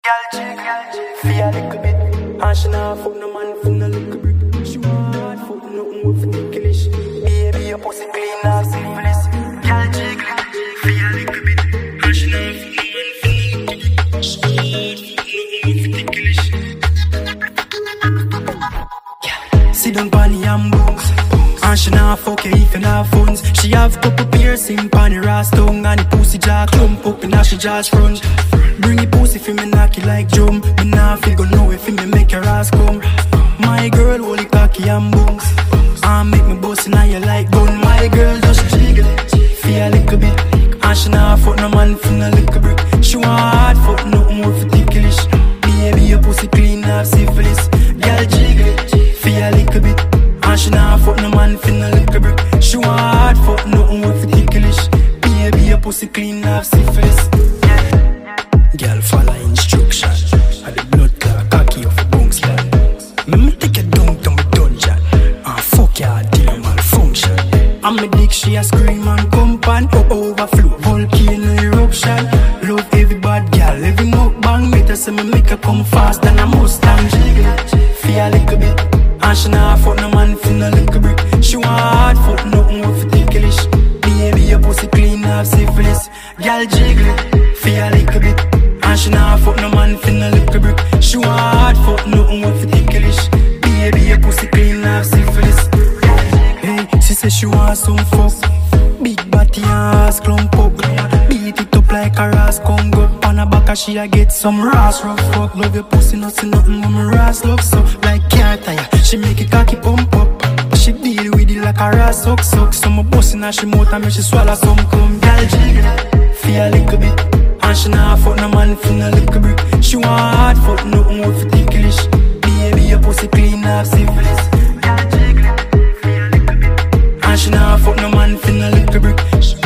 Girl jig, feel a little bit. And she nah fuck no man for no little brick. She want hard fuck nothing with ticklish. Baby, your pussy clean as syphilis. Girl jig, feel a little bit. And she nah fuck no man for no little brick. She want hard fuck nothing with ticklish. Sit down pon the ambos. And she nah fuck you if you nah funds. She have couple piercing pon the ras tongue. And the pussy jaw clump up in she jaw's front. Bring the pussy fi me knock it like drum. Me nah figure know if me make your ass come. My girl hold it cocky and bounce. And make me bust inna you like gun. My girl just jiggle it, feel a little bit. And she nah fuck no man for no little brick. She want hard fuck nothing more for ticklish. Baby, your pussy clean as syphilis. Girl jiggle it, feel a little bit. And she nah fuck no man for no little brick. She want hard fuck nothing more for ticklish. Baby, your pussy clean as syphilis. Girl follow instruction. And the blood clot cocky off a bunks land. Me take you down to my dungeon. And fuck your dear malfunction. And me dick she a scream and come pan. Overflow, volcano eruption. Love every bad girl, every mukbang. Better say me make her come fast than a Mustang. Jiggle, feel a little bit. And she nah fuck no man for no little brick. She want hard fuck nothing with ticklish. Baby, your pussy clean as syphilis. Girl jiggle, feel a little bit. And she nah fuck no man for no little brick. She want hard fuck nothing with ticklish. Baby, your pussy clean as syphilis. Hey, she say she want some fuck. Big body and ass clump up. Beat it up like a ras Congo. On her back she a get some ras rough fuck. Love your pussy, not see nothing when my ras love so. Like car tire, she make it cocky pump up. She deal with it like a ras suck. So my boss in her she mouth and make she swallow some cum. Girl jiggle, feel a little bit. And she nah fuck no man for no little brick. She want hard fuck nothing more for ticklish. Baby, your pussy clean as syphilis. Girl jiggle, feel a little bit. And she nah fuck no man for no little brick.